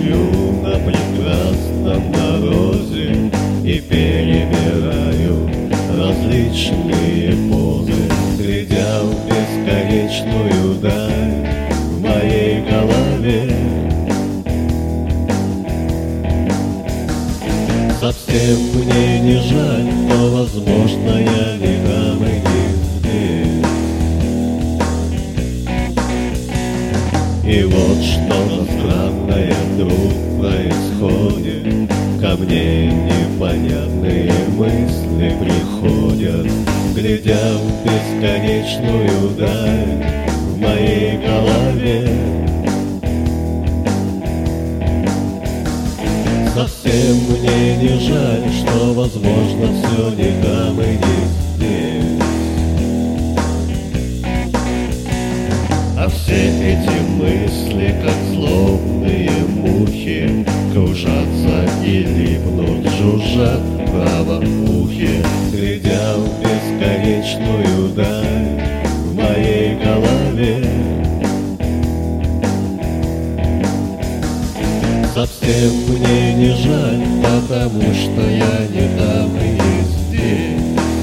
стою на прекрасном морозе и перебираю различные позы, глядя в бесконечную даль в моей голове. Совсем мне не жаль, но, возможно, я не там и не здесь. И вот что-то странное вдруг происходит, ко мне непонятные мысли приходят, глядя в бесконечную даль в моей голове. Совсем мне не жаль, что, возможно, все не там и не здесь. А все эти мысли, как злобные мухи, кружатся и липнут, жужжат в правом ухе, глядя в бесконечную даль в моей голове. Совсем мне не жаль, потому что я не там и не здесь.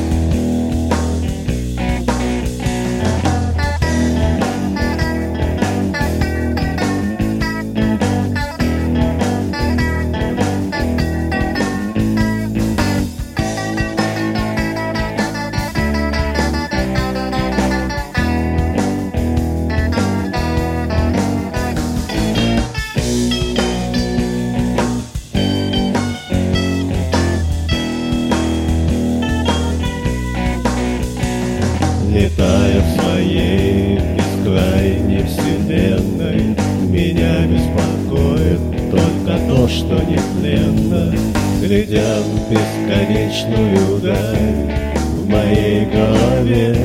Летая в своей бескрайней вселенной, меня беспокоит только то, что нетленно, глядя в бесконечную даль в моей голове.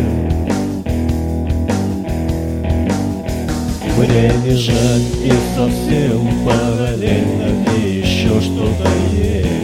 Мне не жаль, и совсем параллельно, и еще что-то есть.